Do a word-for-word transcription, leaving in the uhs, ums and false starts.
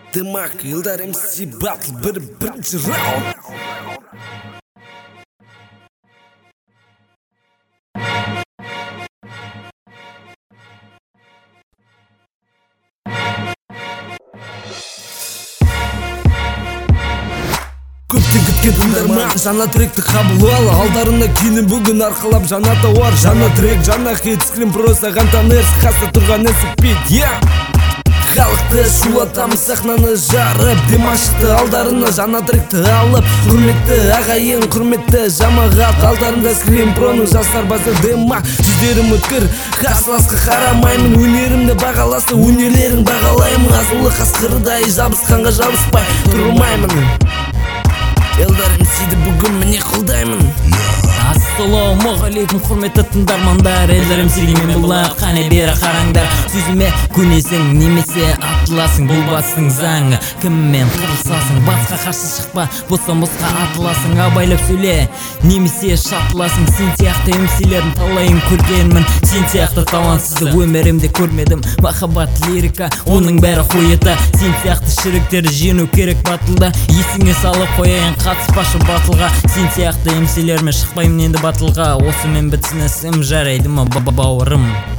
Дымақ, Илдар эм си батл бір бірінші раунд. Көптен күткен тыңдарман жаңа тректі қабыл ал. Алдарында кені бүгін арқалап жаңа тауар. Жаңа трек, жаңа хит, скрин просто ғантанерс қаста тұрған әсіппет, я халықты шулатамыз, сахнаны жарып. Димаш шықты алдарына жаңа тректі алып. Құрметті ағайын, құрметті жамағат, алдарында скрин проның жастар басы Димаш. Жүздерім өткір, қарсыласқа қарамаймын. Өнерімді бағаласы, өнерлерін бағалаймын. Азулы қасқырдай жабысқанға жабыспай тұрмаймын. Илдар эм сиді бүгін міне қолдаймын. Ассалаумағалейкум құрметті тыңдармандар. Илдар эм сиге мен бұлақ, қане бері қараңдар. Сөзіме көнесің немесе атыласың, бұл бастың заңы. Кіммен қырылсасың, басқа қарсы шықпа, бостан босқа атыласың. Абайлап сөйле, немесе шатыласың. Сен сияқты эм силердің талайын көргенмін. Сен сияқты талантсызды өмірімде көрмедім. Махаббат лирика, оның бәрі қойыты. Сен сияқты шіріктерді жеңу керек батылда. Есіңе салып қояйын, қатыспашы батылға. Сен сияқты эм силермен шықпаймын енді батылға. Осы мен бітсін ісім жарайды ма бауырым.